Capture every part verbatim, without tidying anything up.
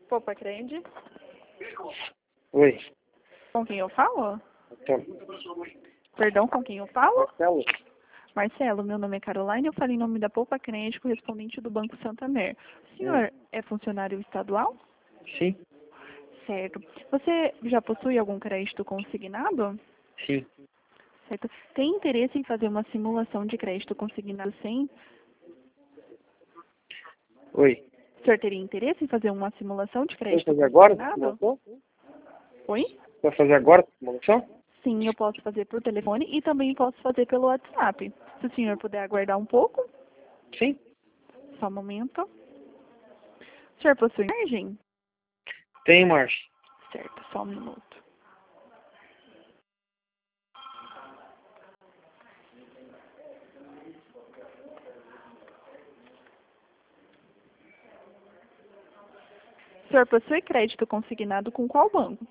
Poupa Crede. Oi. Com quem eu falo? Então, Perdão, com quem eu falo? Marcelo? Marcelo, meu nome é Caroline, eu falo em nome da Poupa Crede, correspondente do Banco Santander. O senhor é funcionário estadual? Sim. Certo. Você já possui algum crédito consignado? Sim. Certo. Tem interesse em fazer uma simulação de crédito consignado sim? Oi. O senhor teria interesse em fazer uma simulação de Vai crédito fazer agora a consignado? simulação? Oi? Vai fazer agora a simulação? Sim, eu posso fazer por telefone e também posso fazer pelo WhatsApp. Se o senhor puder aguardar um pouco, Sim. só um momento. O senhor possui margem? Tem, Márcio. Certo, só um minuto. O senhor possui crédito consignado com qual banco?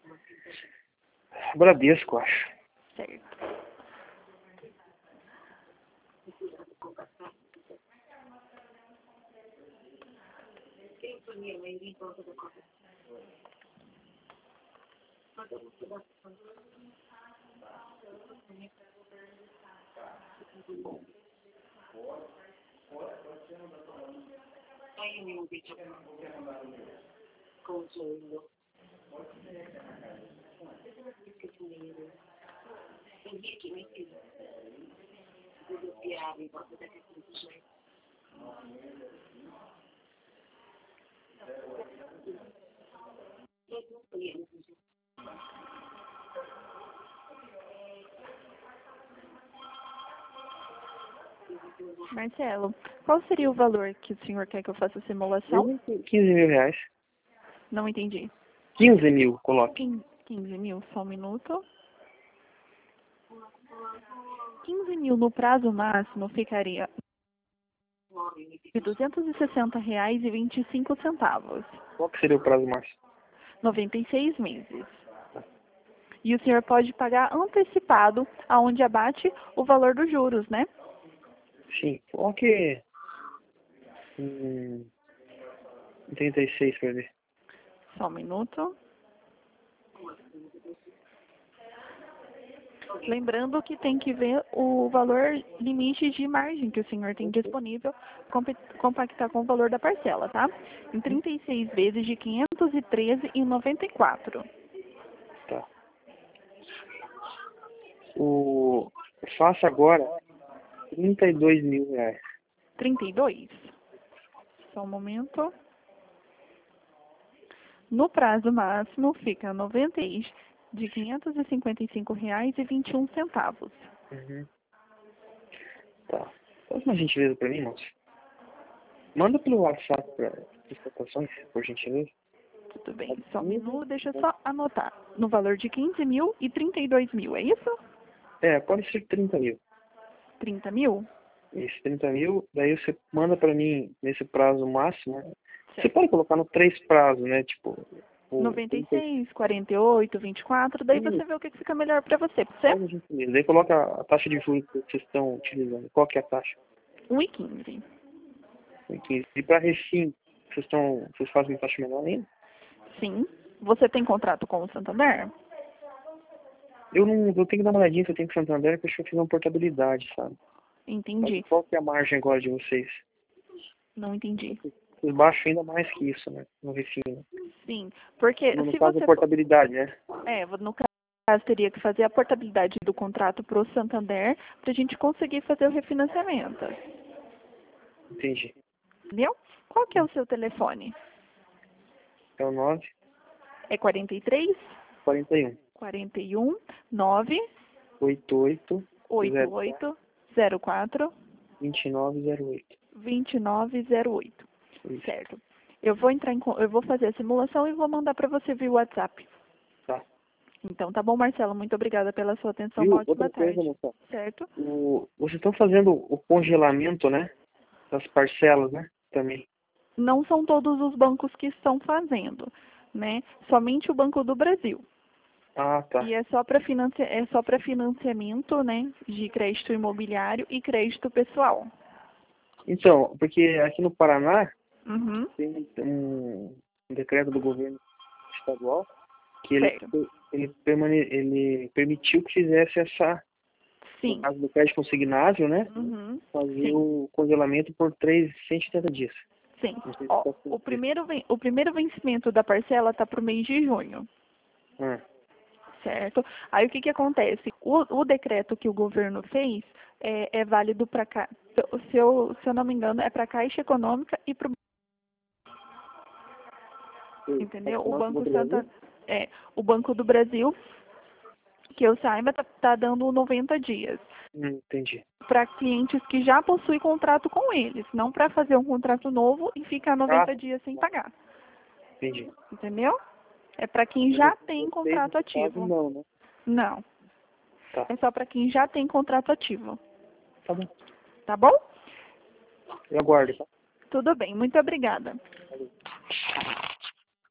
Bradesco, acho. Certo. Marcelo, qual seria o valor que o senhor quer que eu faça a simulação? quinze mil reais. Não entendi. quinze mil, coloque. Quin- quinze mil, só um minuto. quinze mil no prazo máximo ficaria de duzentos e sessenta reais e vinte e cinco centavos. Qual que seria o prazo máximo? noventa e seis meses. E o senhor pode pagar antecipado, aonde abate o valor dos juros, né? Sim. Coloque... Hum, trinta e seis para ver. Só um minuto. Lembrando que tem que ver o valor limite de margem que o senhor tem disponível, compa- compactar com o valor da parcela, tá? Em trinta e seis vezes de quinhentos e treze vírgula noventa e quatro. Tá. O... Faça agora trinta e dois mil reais. trinta e dois. Só um momento. No prazo máximo fica noventa e seis de quinhentos e cinquenta e cinco reais e vinte e um centavos. Uhum. Tá. Faz uma gentileza para mim, moço. Manda pelo WhatsApp para as cotações, por gentileza. Tudo bem, só um minuto, deixa eu só anotar. No valor de quinze mil e trinta e dois mil, é isso? É, pode ser trinta mil. trinta mil? Isso, trinta mil. Daí você manda para mim nesse prazo máximo. Né? Você Certo. pode colocar no três prazos, né? Tipo, o noventa e trinta seis, quarenta e oito, vinte e quatro, daí você vê o que que fica melhor para você. Pode ser? faz a gentileza. Daí coloca a taxa de juros que vocês estão utilizando. Qual que é a taxa? um e quinze. quinze. E para Recim, vocês estão, vocês fazem taxa menor ainda? Sim. Você tem contrato com o Santander? Eu não, eu tenho que dar uma olhadinha se eu tenho que Santander, porque eu acho que eu fiz uma portabilidade, sabe? Entendi. Mas qual que é a margem agora de vocês? Não entendi. Vocês baixam ainda mais que isso, né? No Recim. Né? Sim, porque No se caso, a você... for- portabilidade, né? É, no caso teria que fazer a portabilidade do contrato para o Santander para a gente conseguir fazer o refinanciamento. Entendi. Entendeu? Qual que é o seu telefone? É o nove É quarenta e três, quarenta e um quarenta e um, nove, oitenta e oito oitenta e oito, zero quatro, vinte e nove zero oito. vinte e nove zero oito. Isso. Certo. Eu vou entrar em, con- eu vou fazer a simulação e vou mandar para você via WhatsApp. Tá. Então, tá bom, Marcelo. Muito obrigada pela sua atenção. Viu? Uma ótima Outra coisa, tarde. moça. Certo? O, vocês estão fazendo o congelamento, né? Das parcelas, né? Também. Não são todos os bancos que estão fazendo, né? Somente o Banco do Brasil. Ah, tá. E é só para financia é só para financiamento, né, de crédito imobiliário e crédito pessoal. Então, porque aqui no Paraná Uhum. tem um, um decreto do governo estadual que ele, ele, permane, ele permitiu que fizesse essa, Sim. no caso do crédito consignável, né? Uhum. Fazer Sim. o congelamento por trezentos e setenta dias. Sim. Se Ó, tá o, primeiro, o primeiro vencimento da parcela está para o mês de junho. Hum. Certo? Aí o que, que acontece? O, o decreto que o governo fez é, é válido para cá. Se eu, se eu não me engano, é para a Caixa Econômica e para o. Entendeu? O Banco Santa, é, o Banco do Brasil, que eu saiba, tá, tá dando noventa dias. Hum, entendi. Para clientes que já possuem contrato com eles, não para fazer um contrato novo e ficar noventa Ah. dias sem pagar. Entendi. Entendeu? É para quem já tem contrato ativo. Não, né? Não. Tá. É só para quem já tem contrato ativo. Tá bom. Tá bom? Eu aguardo, tá? Tudo bem. Muito obrigada.